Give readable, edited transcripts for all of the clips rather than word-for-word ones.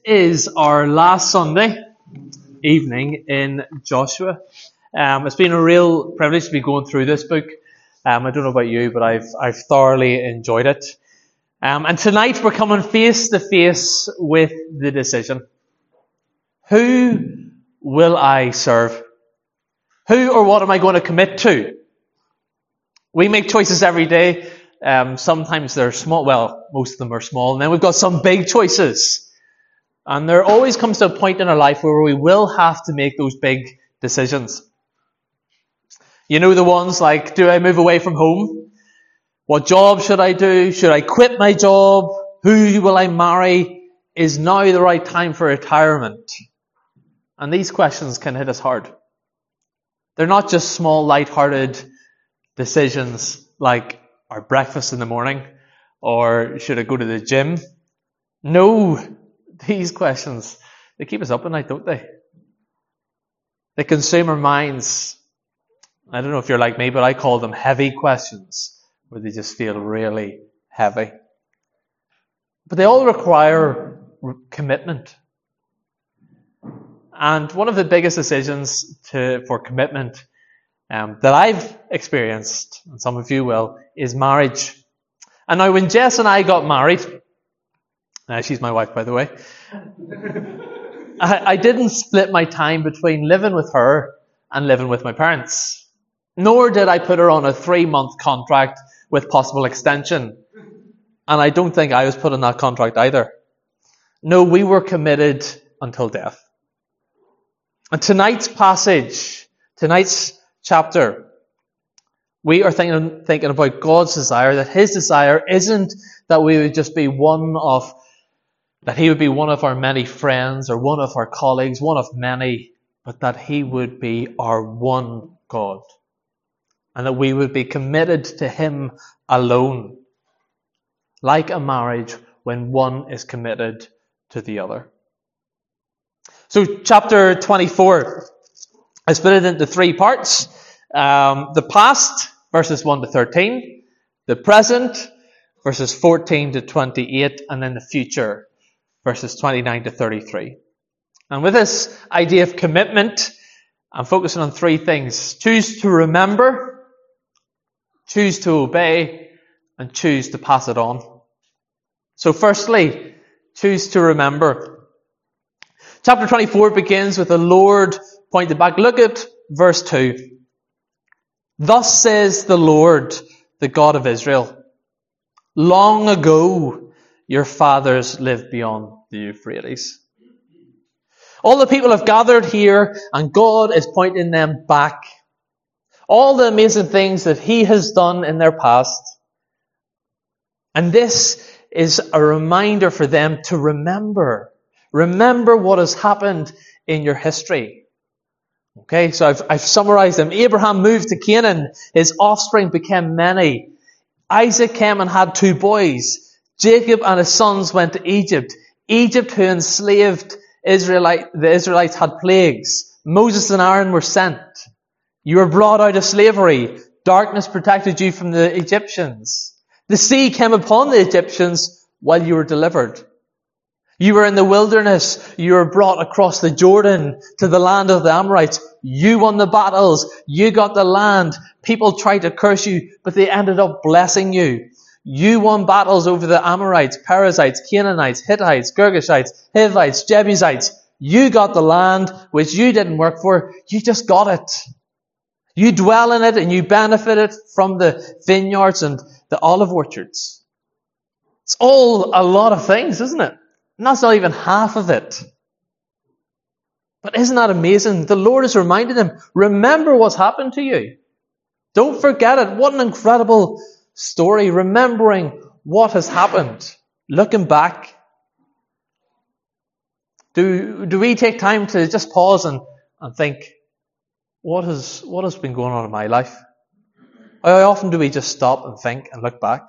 Is our last Sunday evening in Joshua. It's been a real privilege to be going through this book. I don't know about you, but I've thoroughly enjoyed it. And tonight we're coming face to face with the decision. Who will I serve? Who or what am I going to commit to? We make choices every day. Sometimes they're small. Well, most of them are small. And then we've got some big choices. And there always comes to a point in our life where we will have to make those big decisions. You know, the ones like, do I move away from home? What job should I do? Should I quit my job? Who will I marry? Is now the right time for retirement? And these questions can hit us hard. They're not just small, light-hearted decisions like our breakfast in the morning or should I go to the gym? No. These questions, they keep us up at night, don't they? They consume our minds. I don't know if you're like me, but I call them heavy questions, where they just feel really heavy. But they all require commitment. And one of the biggest decisions for commitment that I've experienced, and some of you will, is marriage. And now when Jess and I got married, she's my wife, by the way. I didn't split my time between living with her and living with my parents. Nor did I put her on a 3-month contract with possible extension. And I don't think I was put on that contract either. No, we were committed until death. And tonight's passage, tonight's chapter, we are thinking about God's desire, that His desire isn't that we would just be that He would be one of our many friends or one of our colleagues, one of many, but that He would be our one God. And that we would be committed to Him alone. Like a marriage when one is committed to the other. So chapter 24, I split it into 3 parts. The past, verses 1 to 13. The present, verses 14 to 28. And then the future, verses 29 to 33. And with this idea of commitment, I'm focusing on 3 things. Choose to remember, choose to obey, and choose to pass it on. So firstly, choose to remember. Chapter 24 begins with the Lord pointed back. Look at verse 2. Thus says the Lord, the God of Israel, long ago your fathers lived beyond the Euphrates. All the people have gathered here and God is pointing them back. All the amazing things that He has done in their past. And this is a reminder for them to remember. Remember what has happened in your history. Okay, so I've summarized them. Abraham moved to Canaan. His offspring became many. Isaac came and had 2 boys. Jacob and his sons went to Egypt. Egypt, who enslaved the Israelites, had plagues. Moses and Aaron were sent. You were brought out of slavery. Darkness protected you from the Egyptians. The sea came upon the Egyptians while you were delivered. You were in the wilderness. You were brought across the Jordan to the land of the Amorites. You won the battles. You got the land. People tried to curse you, but they ended up blessing you. You won battles over the Amorites, Perizzites, Canaanites, Hittites, Girgashites, Hivites, Jebusites. You got the land which you didn't work for. You just got it. You dwell in it and you benefited from the vineyards and the olive orchards. It's all a lot of things, isn't it? And that's not even half of it. But isn't that amazing? The Lord is reminding them, remember what's happened to you. Don't forget it. What an incredible story, remembering what has happened, looking back. Do we take time to just pause and think, what has been going on in my life? How often do we just stop and think and look back?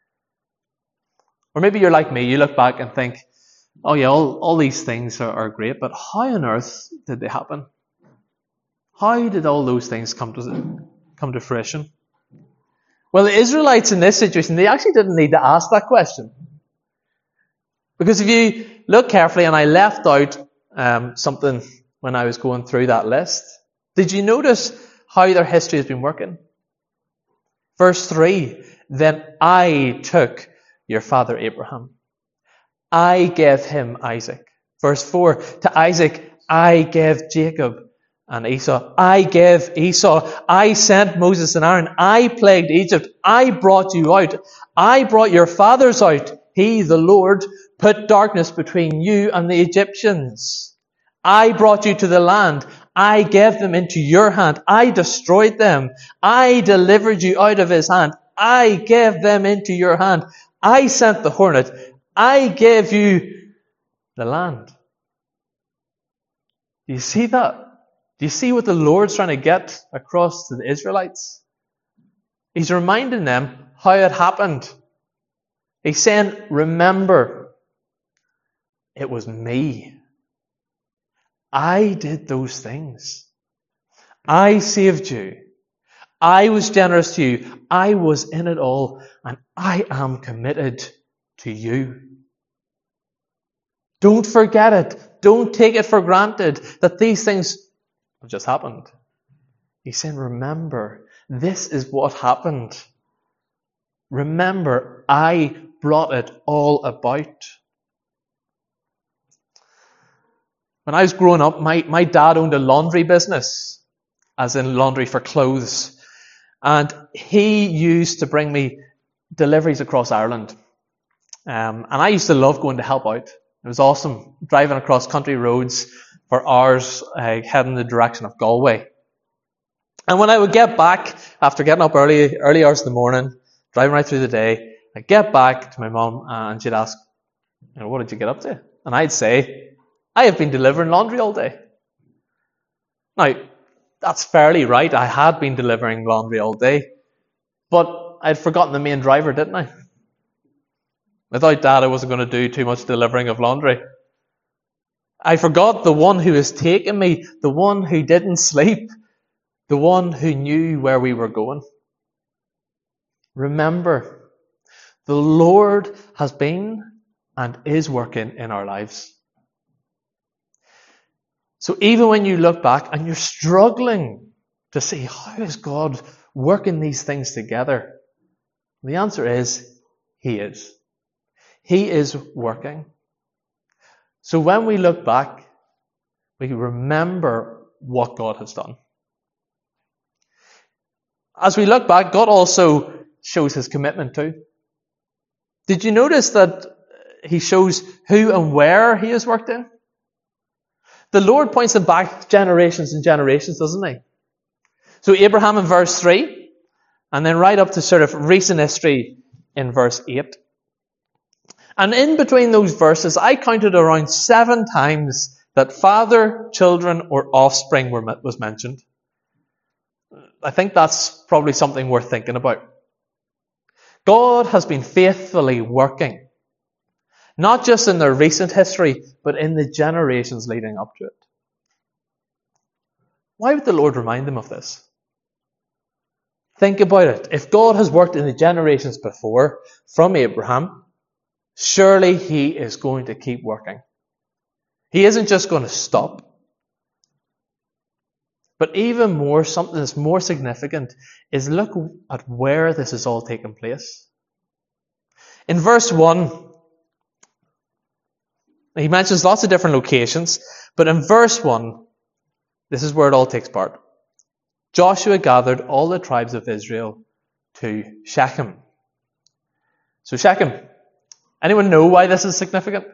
Or maybe you're like me, you look back and think, oh yeah, all these things are great, but how on earth did they happen? How did all those things come to fruition? Well, the Israelites in this situation, they actually didn't need to ask that question. Because if you look carefully, and I left out something when I was going through that list, did you notice how their history has been working? Verse 3, then I took your father Abraham. I gave him Isaac. Verse 4, to Isaac I gave Jacob and Esau. I gave Esau. I sent Moses and Aaron. I plagued Egypt. I brought you out. I brought your fathers out. He, the Lord, put darkness between you and the Egyptians. I brought you to the land. I gave them into your hand. I destroyed them. I delivered you out of his hand. I gave them into your hand. I sent the hornet. I gave you the land. Do you see that? Do you see what the Lord's trying to get across to the Israelites? He's reminding them how it happened. He's saying, remember, it was me. I did those things. I saved you. I was generous to you. I was in it all, and I am committed to you. Don't forget it. Don't take it for granted that these things have just happened. He's saying, remember, this is what happened. Remember, I brought it all about. When I was growing up, my dad owned a laundry business, as in laundry for clothes. And he used to bring me deliveries across Ireland. And I used to love going to help out. It was awesome, driving across country roads for hours, heading in the direction of Galway. And when I would get back, after getting up early hours in the morning, driving right through the day, I'd get back to my mum and she'd ask, what did you get up to? And I'd say, I have been delivering laundry all day. Now, that's fairly right. I had been delivering laundry all day. But I'd forgotten the main driver, didn't I? Without Dad, I wasn't going to do too much delivering of laundry. I forgot the one who was taking me, the one who didn't sleep, the one who knew where we were going. Remember, the Lord has been and is working in our lives. So even when you look back and you're struggling to see how is God working these things together, the answer is, He is. He is working. So when we look back, we remember what God has done. As we look back, God also shows His commitment too. Did you notice that He shows who and where He has worked in? The Lord points them back generations and generations, doesn't He? So Abraham in verse 3, and then right up to sort of recent history in verse 8. And in between those verses, I counted around 7 times that father, children, or offspring was mentioned. I think that's probably something worth thinking about. God has been faithfully working, not just in their recent history, but in the generations leading up to it. Why would the Lord remind them of this? Think about it. If God has worked in the generations before, from Abraham, surely He is going to keep working. He isn't just going to stop. But even more, something that's more significant is look at where this has all taken place. In verse 1, he mentions lots of different locations, but in verse 1, this is where it all takes part. Joshua gathered all the tribes of Israel to Shechem. So Shechem, anyone know why this is significant?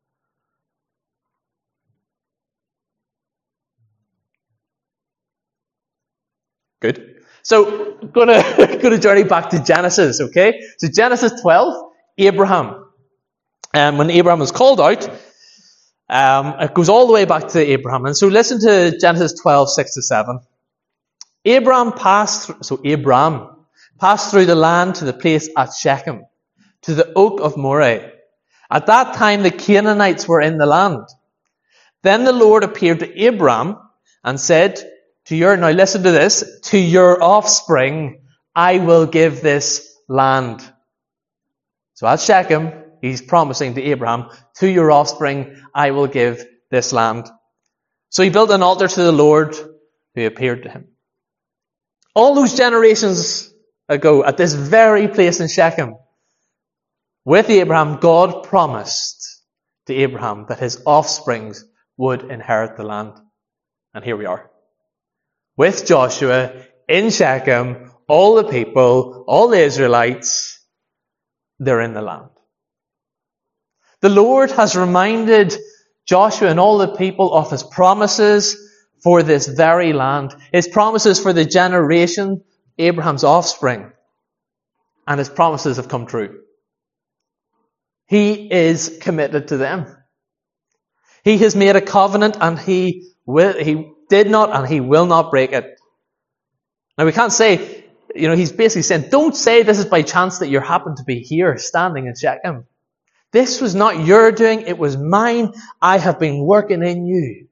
Good. So, going to journey back to Genesis, okay? So Genesis 12, Abraham. When Abraham was called out, it goes all the way back to Abraham. And so listen to Genesis 12, 6-7. Abram passed through the land to the place at Shechem, to the oak of Moreh. At that time the Canaanites were in the land. Then the Lord appeared to Abram and said, now listen to this, to your offspring I will give this land. So at Shechem, he's promising to Abraham, to your offspring I will give this land. So he built an altar to the Lord who appeared to him. All those generations ago, at this very place in Shechem, with Abraham, God promised to Abraham that his offspring would inherit the land. And here we are. With Joshua in Shechem, all the people, all the Israelites, they're in the land. The Lord has reminded Joshua and all the people of his promises for this very land. His promises for the generation, Abraham's offspring. And his promises have come true. He is committed to them. He has made a covenant and he did not and he will not break it. Now we can't say, he's basically saying, don't say this is by chance that you happen to be here standing in Shechem. This was not your doing, it was mine. I have been working in you.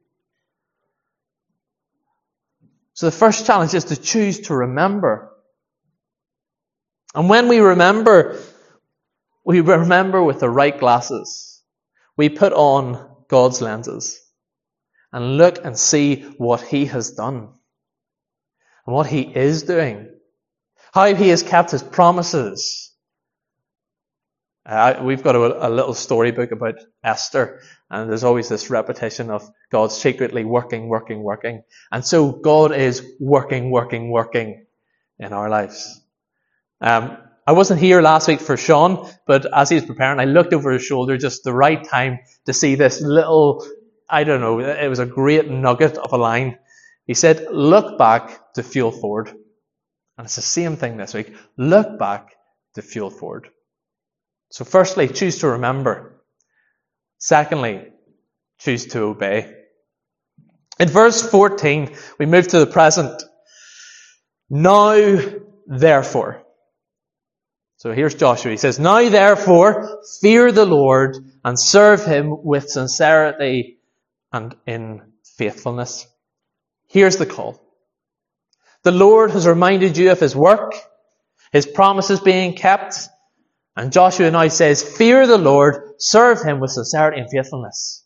So the first challenge is to choose to remember. And when we remember with the right glasses. We put on God's lenses and look and see what he has done and what he is doing. How he has kept his promises. We've got a little storybook about Esther, and there's always this repetition of God secretly working. And so God is working in our lives. I wasn't here last week for Sean, but as he was preparing, I looked over his shoulder just the right time to see this little, it was a great nugget of a line. He said, look back to fuel forward. And it's the same thing this week. Look back to fuel forward. So firstly, choose to remember. Secondly, choose to obey. In verse 14, we move to the present. Now, therefore. So here's Joshua. He says, now therefore, fear the Lord and serve him with sincerity and in faithfulness. Here's the call. The Lord has reminded you of his work, his promises being kept, and Joshua now says, fear the Lord, serve him with sincerity and faithfulness.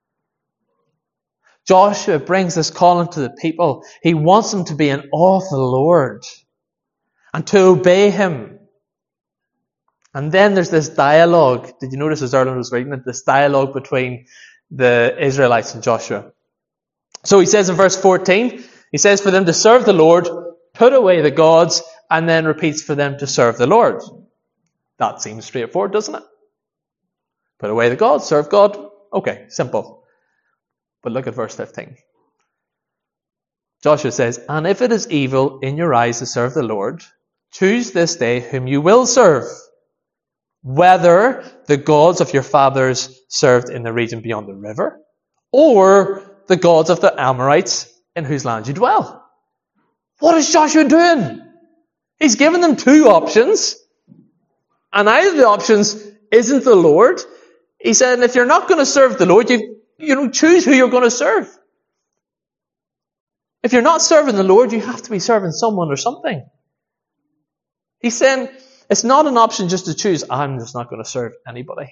Joshua brings this call into the people. He wants them to be in awe of the Lord and to obey him. And then there's this dialogue. Did you notice as Erlen was reading it? This dialogue between the Israelites and Joshua. So he says in verse 14, he says for them to serve the Lord, put away the gods, and then repeats for them to serve the Lord. That seems straightforward, doesn't it? Put away the gods, serve God. Okay, simple. But look at verse 15. Joshua says, and if it is evil in your eyes to serve the Lord, choose this day whom you will serve, whether the gods of your fathers served in the region beyond the river, or the gods of the Amorites in whose land you dwell. What is Joshua doing? He's given them two options, and either of the options isn't the Lord. He said, if you're not going to serve the Lord, you choose who you're going to serve. If you're not serving the Lord, you have to be serving someone or something. He's saying, it's not an option just to choose, I'm just not going to serve anybody.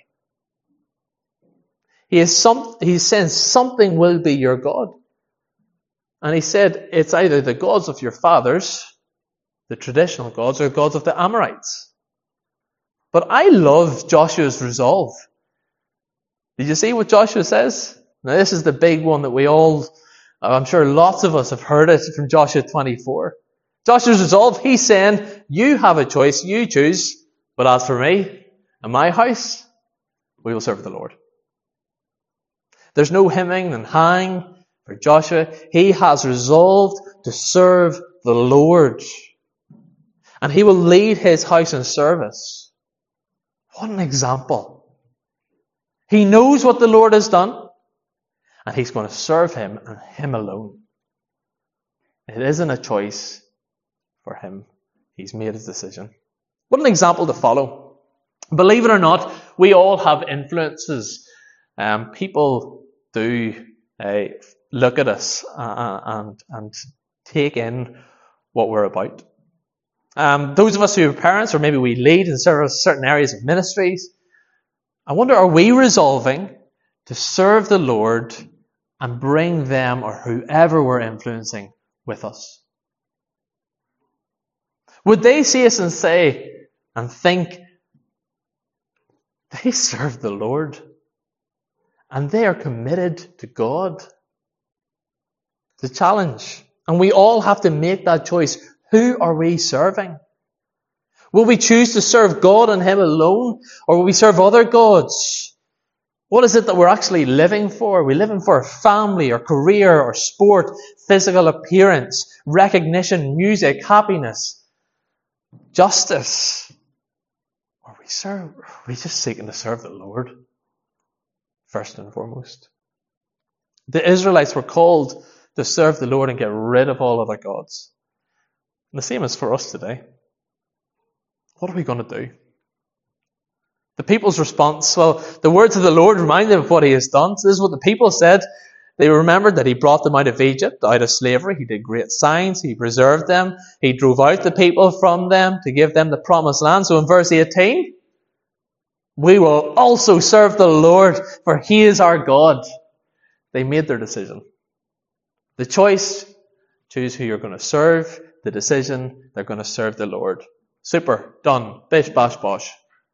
He's saying something will be your God. And he said, it's either the gods of your fathers, the traditional gods, or gods of the Amorites. But I love Joshua's resolve. Did you see what Joshua says? Now this is the big one that I'm sure lots of us have heard it from Joshua 24. Joshua's resolve, he's saying, you have a choice, you choose, but as for me and my house, we will serve the Lord. There's no hemming and hawing for Joshua. He has resolved to serve the Lord. And he will lead his house in service. What an example. He knows what the Lord has done, and he's going to serve him and him alone. It isn't a choice for him. He's made his decision. What an example to follow. Believe it or not, we all have influences. People do look at us and take in what we're about. Those of us who are parents, or maybe we lead in certain areas of ministries, I wonder, are we resolving to serve the Lord and bring them or whoever we're influencing with us? Would they see us and say and think, they serve the Lord and they are committed to God? The challenge. And we all have to make that choice. Who are we serving? Will we choose to serve God and Him alone? Or will we serve other gods? What is it that we're actually living for? Are we living for a family or career or sport, physical appearance, recognition, music, happiness, justice? Or are we just seeking to serve the Lord first and foremost? The Israelites were called to serve the Lord and get rid of all other gods. And the same is for us today. What are we going to do? The people's response, well, the words of the Lord remind them of what He has done. So this is what the people said. They remembered that He brought them out of Egypt, out of slavery. He did great signs. He preserved them. He drove out the people from them to give them the promised land. So in verse 18, we will also serve the Lord, for He is our God. They made their decision. The choice, choose who you're going to serve. The decision, they're going to serve the Lord. Super. Done. Bish, bash, bosh.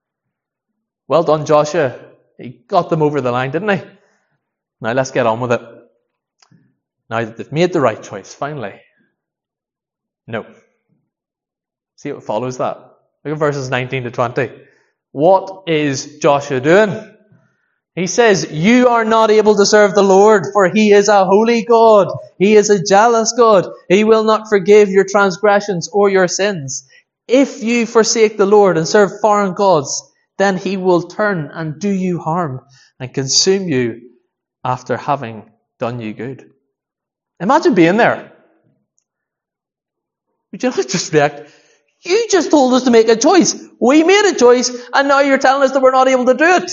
Well done, Joshua. He got them over the line, didn't he? Now let's get on with it. Now that they've made the right choice, finally. No. See what follows that? Look at verses 19 to 20. What is Joshua doing? He says, you are not able to serve the Lord, for He is a holy God. He is a jealous God. He will not forgive your transgressions or your sins. If you forsake the Lord and serve foreign gods, then He will turn and do you harm and consume you after having done you good. Imagine being there. Would you not just react? You just told us to make a choice. We made a choice, and now you're telling us that we're not able to do it.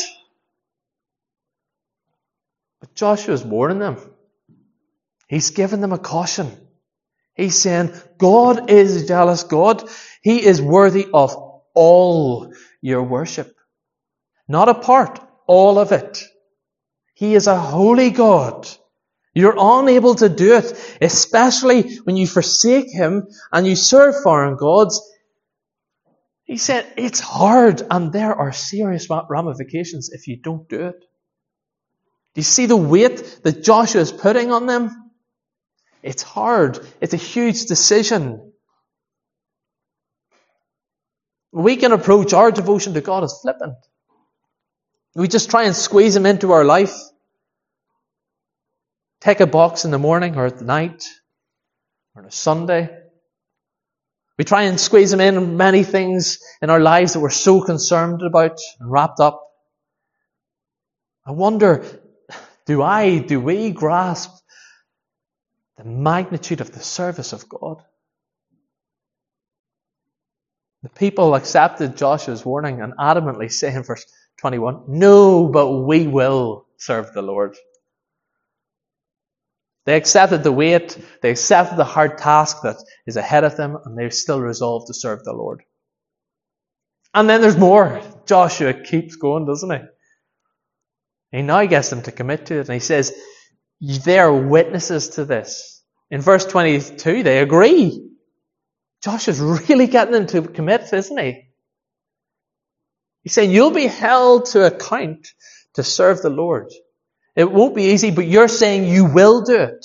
But Joshua is warning them. He's giving them a caution. He's saying, God is a jealous God. He is worthy of all your worship. Not a part, all of it. He is a holy God. You're unable to do it, especially when you forsake Him and you serve foreign gods. He said it's hard and there are serious ramifications if you don't do it. Do you see the weight that Joshua is putting on them? It's hard. It's a huge decision. We can approach our devotion to God as flippant. We just try and squeeze Him into our life. Take a box in the morning or at night or on a Sunday. We try and squeeze Him in many things in our lives that we're so concerned about and wrapped up. I wonder, do we grasp the magnitude of the service of God? The people accepted Joshua's warning and adamantly say in verse 21, no, but we will serve the Lord. They accepted the weight, they accepted the hard task that is ahead of them, and they're still resolved to serve the Lord. And then there's more. Joshua keeps going, doesn't he? He now gets them to commit to it, and he says, they are witnesses to this. In verse 22, they agree. Joshua's really getting them to commit, isn't he? He's saying, you'll be held to account to serve the Lord. It won't be easy, but you're saying you will do it.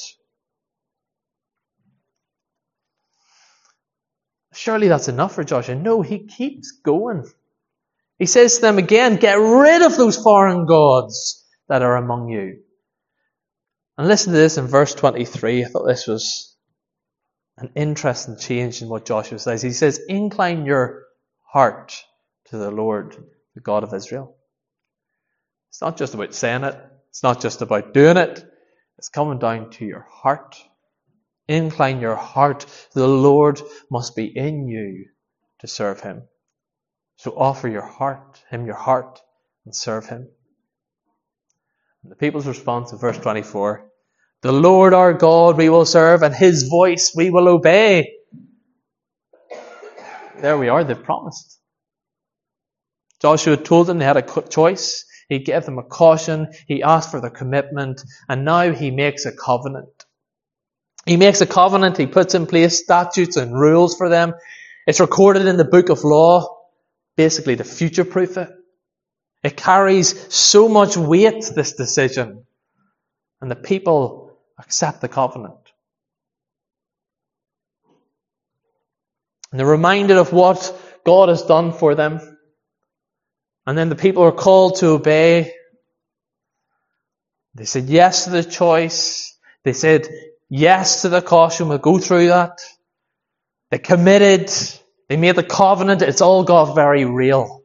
Surely that's enough for Joshua. No, he keeps going. He says to them again, get rid of those foreign gods that are among you. And listen to this in verse 23. I thought this was an interesting change in what Joshua says. He says, incline your heart to the Lord, the God of Israel. It's not just about saying it. It's not just about doing it. It's coming down to your heart. Incline your heart. The Lord must be in you to serve Him. So offer Him your heart, and serve Him. And the people's response in verse 24, the Lord our God we will serve, and His voice we will obey. There we are, they've promised. Joshua told them they had a choice. He gave them a caution. He asked for their commitment. And now he makes a covenant. He makes a covenant. He puts in place statutes and rules for them. It's recorded in the book of law, basically to future-proof it. It carries so much weight, this decision. And the people accept the covenant. And they're reminded of what God has done for them. And then the people are called to obey. They said yes to the choice. They said yes to the caution. We'll go through that. They committed. They made the covenant. It's all got very real.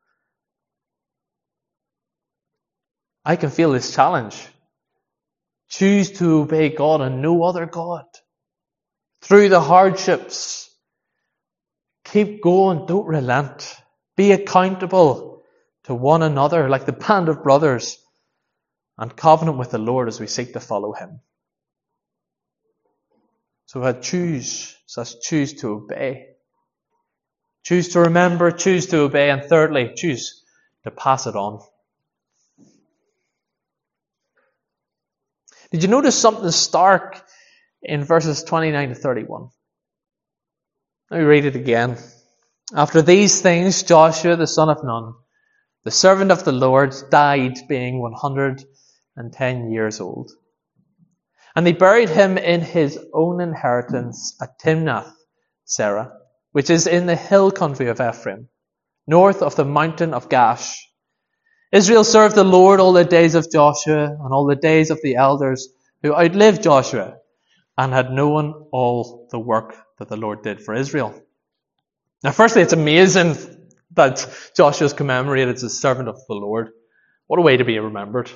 I can feel this challenge. Choose to obey God and no other God. Through the hardships. Keep going. Don't relent. Be accountable to one another like the band of brothers. And covenant with the Lord as we seek to follow Him. So let's choose to obey. Choose to remember, choose to obey, and thirdly, choose to pass it on. Did you notice something stark in verses 29 to 31? Let me read it again. After these things, Joshua, the son of Nun, the servant of the Lord, died being 110 years old. And they buried him in his own inheritance at Timnath Serah, which is in the hill country of Ephraim, north of the mountain of Gaash. Israel served the Lord all the days of Joshua and all the days of the elders who outlived Joshua and had known all the work that the Lord did for Israel. Now, firstly, it's amazing that Joshua is commemorated as a servant of the Lord. What a way to be remembered.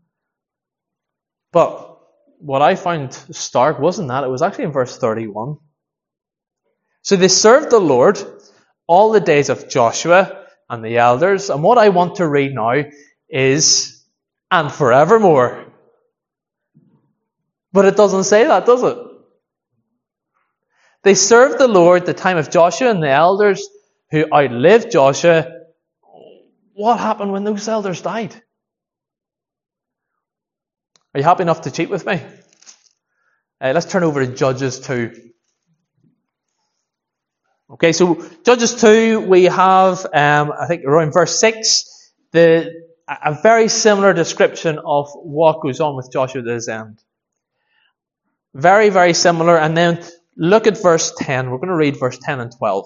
But what I found stark wasn't that. It was actually in verse 31. So they served the Lord all the days of Joshua and the elders. And what I want to read now is, and forevermore. But it doesn't say that, does it? They served the Lord the time of Joshua and the elders who outlived Joshua. What happened when those elders died? Are you happy enough to cheat with me? Let's turn over to Judges 2. Okay, so Judges 2, we have, I think around verse 6, a very similar description of what goes on with Joshua at his end. Very, very similar. And then look at verse 10. We're going to read verse 10 and 12.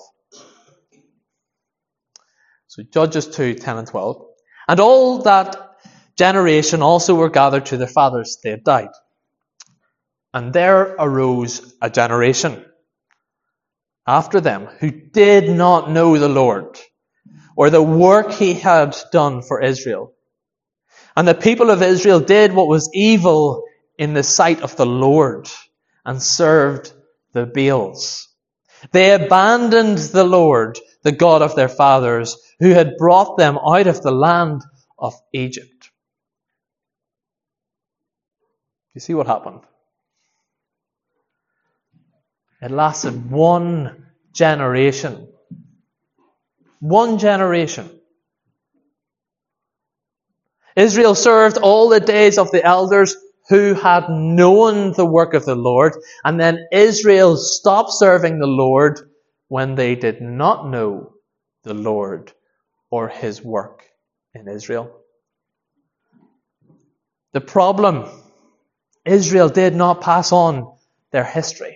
So Judges 2, 10 and 12. And all that generation also were gathered to their fathers. They had died. And there arose a generation after them who did not know the Lord or the work He had done for Israel. And the people of Israel did what was evil in the sight of the Lord and served the Baals. They abandoned the Lord, the God of their fathers, who had brought them out of the land of Egypt. You see what happened? It lasted one generation. One generation. Israel served all the days of the elders who had known the work of the Lord, and then Israel stopped serving the Lord when they did not know the Lord or His work in Israel. The problem, Israel did not pass on their history.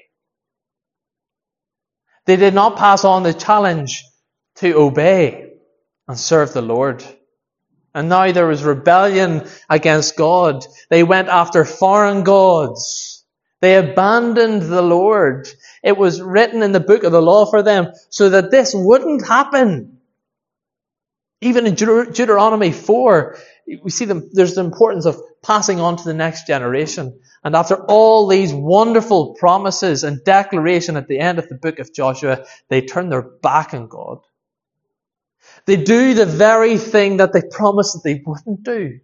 They did not pass on the challenge to obey and serve the Lord. And now there was rebellion against God. They went after foreign gods. They abandoned the Lord. It was written in the book of the law for them so that this wouldn't happen. Even in Deuteronomy 4, we see there's the importance of passing on to the next generation. And after all these wonderful promises and declaration at the end of the book of Joshua, they turn their back on God. They do the very thing that they promised that they wouldn't do.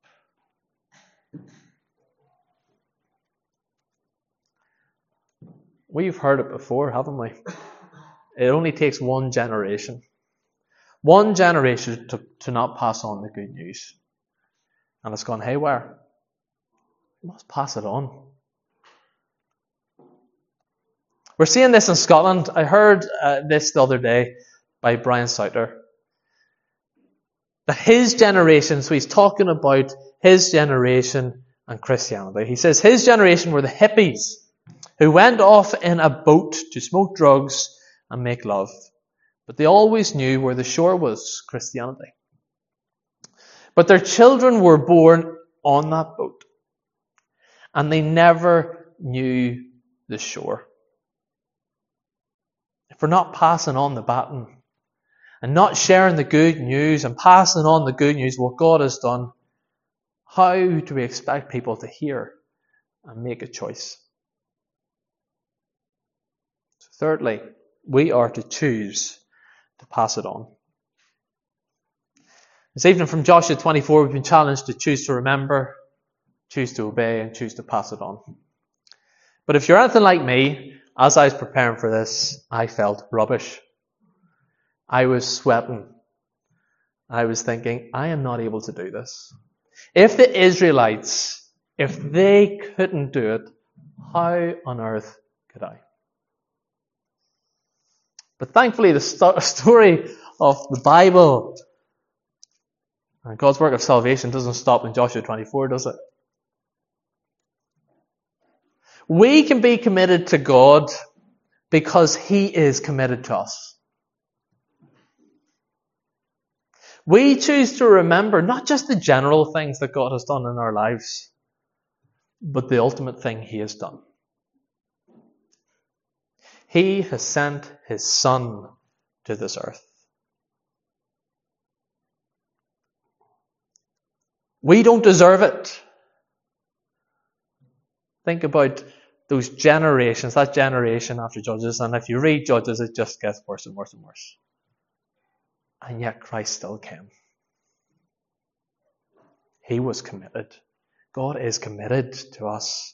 We've heard it before, haven't we? It only takes one generation. One generation to not pass on the good news. and it's gone haywire. We must pass it on. We're seeing this in Scotland. I heard this the other day by Brian Souter. That his generation, so he's talking about his generation and Christianity. He says his generation were the hippies who went off in a boat to smoke drugs and make love. But they always knew where the shore was, Christianity. But their children were born on that boat. And they never knew the shore. If we're not passing on the baton and not sharing the good news and passing on the good news, what God has done, how do we expect people to hear and make a choice? So thirdly, we are to choose to pass it on. This evening from Joshua 24, we've been challenged to choose to remember, choose to obey, and choose to pass it on. But if you're anything like me, as I was preparing for this, I felt rubbish. I was sweating. I was thinking, I am not able to do this. If the Israelites, if they couldn't do it, how on earth could I? But thankfully, the story of the Bible and God's work of salvation doesn't stop in Joshua 24, does it? We can be committed to God because He is committed to us. We choose to remember not just the general things that God has done in our lives, but the ultimate thing He has done. He has sent His Son to this earth. We don't deserve it. Think about those generations, that generation after Judges, and if you read Judges, it just gets worse and worse and worse. And yet Christ still came. He was committed. God is committed to us.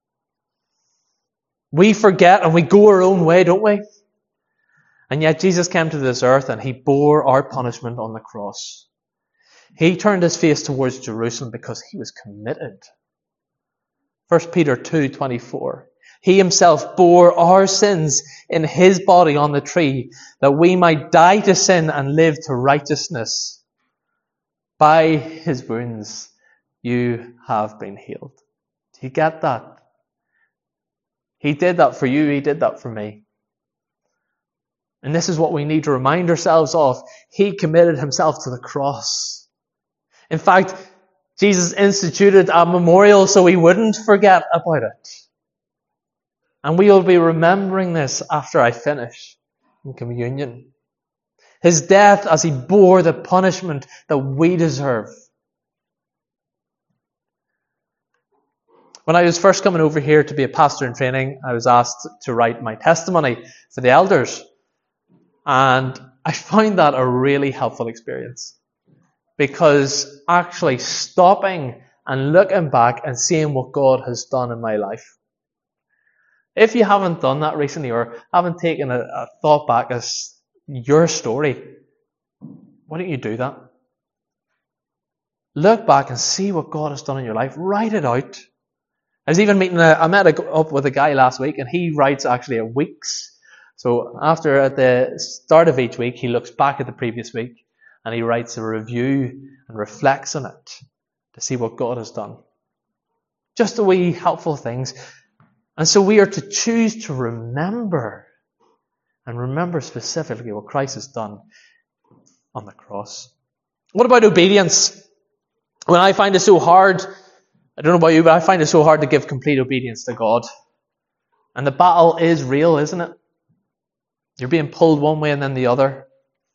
We forget and we go our own way, don't we? And yet Jesus came to this earth and He bore our punishment on the cross. He turned His face towards Jerusalem because He was committed. 1 Peter 2:24. He Himself bore our sins in His body on the tree, that we might die to sin and live to righteousness. By His wounds you have been healed. Do you get that? He did that for you. He did that for me. And this is what we need to remind ourselves of. He committed Himself to the cross. In fact, Jesus instituted a memorial so we wouldn't forget about it. And we will be remembering this after I finish in communion. His death as He bore the punishment that we deserve. When I was first coming over here to be a pastor in training, I was asked to write my testimony for the elders. And I found that a really helpful experience. Because actually stopping and looking back and seeing what God has done in my life. If you haven't done that recently or haven't taken a thought back as your story, why don't you do that? Look back and see what God has done in your life. Write it out. I met up with a guy last week and he writes actually a week's. So at the start of each week, he looks back at the previous week and he writes a review and reflects on it to see what God has done. Just a wee helpful things. And so we are to choose to remember and remember specifically what Christ has done on the cross. What about obedience? When I find it so hard, I don't know about you, but I find it so hard to give complete obedience to God. And the battle is real, isn't it? You're being pulled one way and then the other.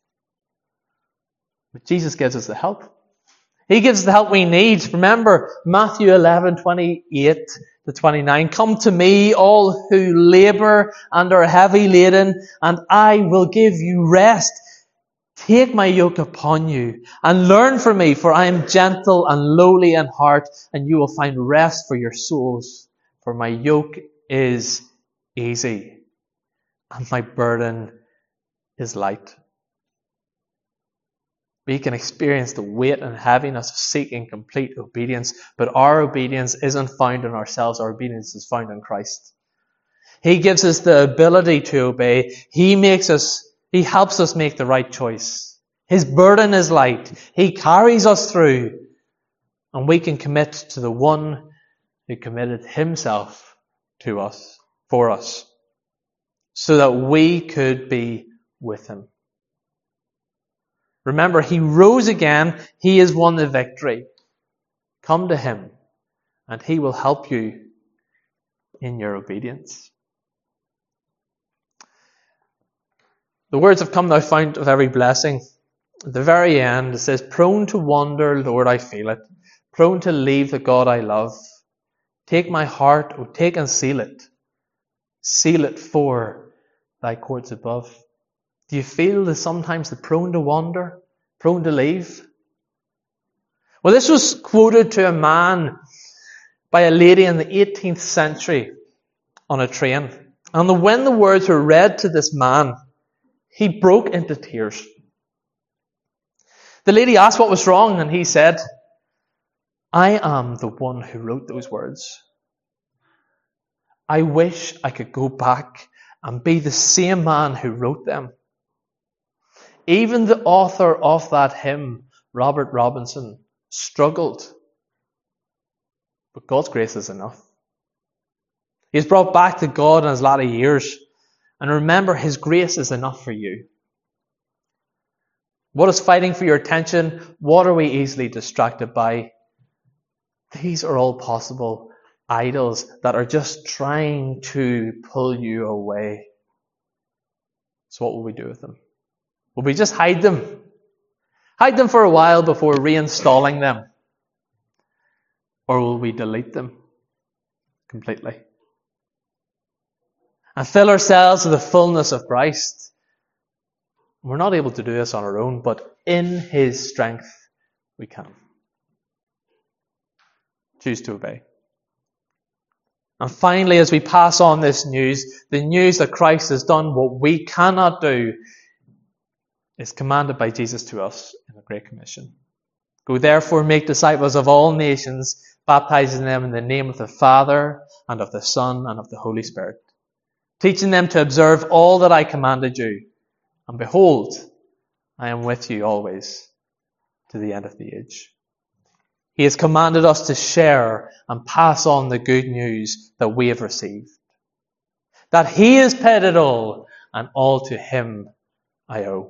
But Jesus gives us the help. He gives us the help we need. Remember, Matthew 11:28-29. Come to me, all who labour and are heavy laden, and I will give you rest. Take my yoke upon you and learn from me, for I am gentle and lowly in heart, and you will find rest for your souls. For my yoke is easy and my burden is light. we can experience the weight and heaviness of seeking complete obedience. But our obedience isn't found in ourselves. Our obedience is found in Christ. He gives us the ability to obey. He helps us make the right choice. His burden is light. He carries us through. And we can commit to the one who committed himself to us, for us, so that we could be with him. Remember, he rose again. He has won the victory. Come to him, and he will help you in your obedience. The words have come, thou fount of every blessing. At the very end, it says, prone to wander, Lord, I feel it. Prone to leave the God I love. Take my heart, O take and seal it. Seal it for thy courts above. Do you feel sometimes the prone to wander, prone to leave? Well, this was quoted to a man by a lady in the 18th century on a train. And when the words were read to this man, he broke into tears. The lady asked what was wrong, and he said, I am the one who wrote those words. I wish I could go back and be the same man who wrote them. Even the author of that hymn, Robert Robinson, struggled. But God's grace is enough. He's brought back to God in his latter years. And remember, his grace is enough for you. What is fighting for your attention? What are we easily distracted by? These are all possible idols that are just trying to pull you away. So what will we do with them? Will we just hide them? Hide them for a while before reinstalling them? Or will we delete them completely? And fill ourselves with the fullness of Christ? We're not able to do this on our own, but in his strength we can. Choose to obey. And finally, as we pass on this news, the news that Christ has done what we cannot do, is commanded by Jesus to us in the Great Commission. Go therefore, make disciples of all nations, baptizing them in the name of the Father, and of the Son, and of the Holy Spirit, teaching them to observe all that I commanded you. And behold, I am with you always to the end of the age. He has commanded us to share and pass on the good news that we have received. That he has paid it all, and all to him I owe.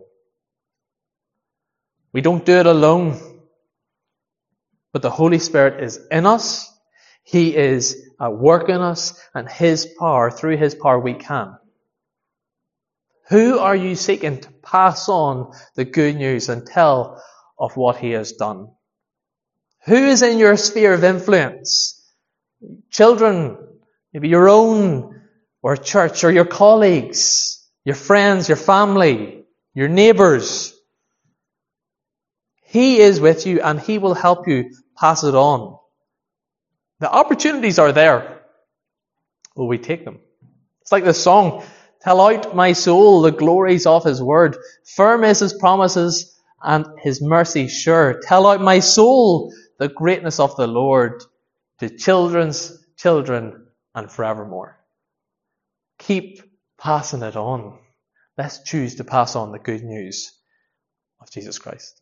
We don't do it alone, but the Holy Spirit is in us. He is at work in us, and his power, through his power, we can. Who are you seeking to pass on the good news and tell of what he has done? Who is in your sphere of influence? Children, maybe your own, or church, or your colleagues, your friends, your family, your neighbours. He is with you and he will help you pass it on. The opportunities are there. Will we take them? It's like this song, tell out my soul the glories of his word. Firm is his promises and his mercy sure. Tell out my soul the greatness of the Lord to children's children and forevermore. Keep passing it on. Let's choose to pass on the good news of Jesus Christ.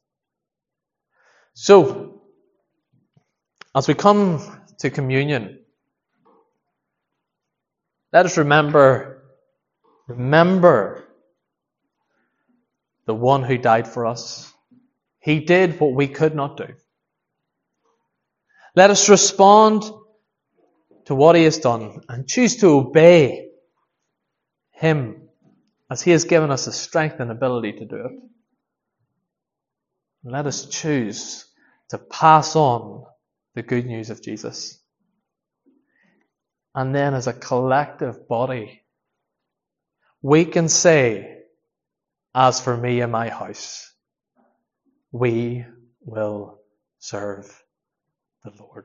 So, as we come to communion, let us remember the one who died for us. He did what we could not do. Let us respond to what he has done and choose to obey him as he has given us the strength and ability to do it. Let us choose to pass on the good news of Jesus. And then as a collective body, we can say, as for me and my house, we will serve the Lord.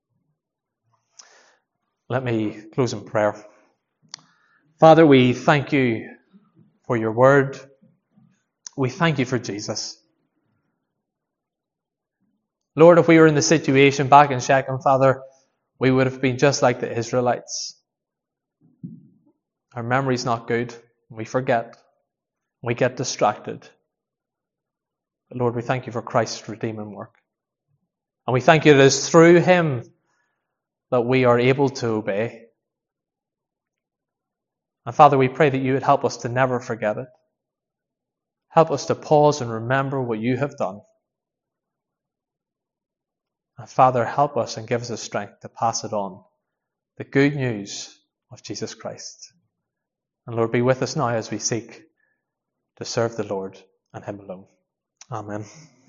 Let me close in prayer. Father, we thank you for your word. We thank you for Jesus. Lord, if we were in the situation back in Shechem, Father, we would have been just like the Israelites. Our memory's not good. We forget. We get distracted. But Lord, we thank you for Christ's redeeming work. And we thank you that it is through him that we are able to obey. And Father, we pray that you would help us to never forget it. Help us to pause and remember what you have done. And Father, help us and give us the strength to pass it on. The good news of Jesus Christ. And Lord, be with us now as we seek to serve the Lord and him alone. Amen.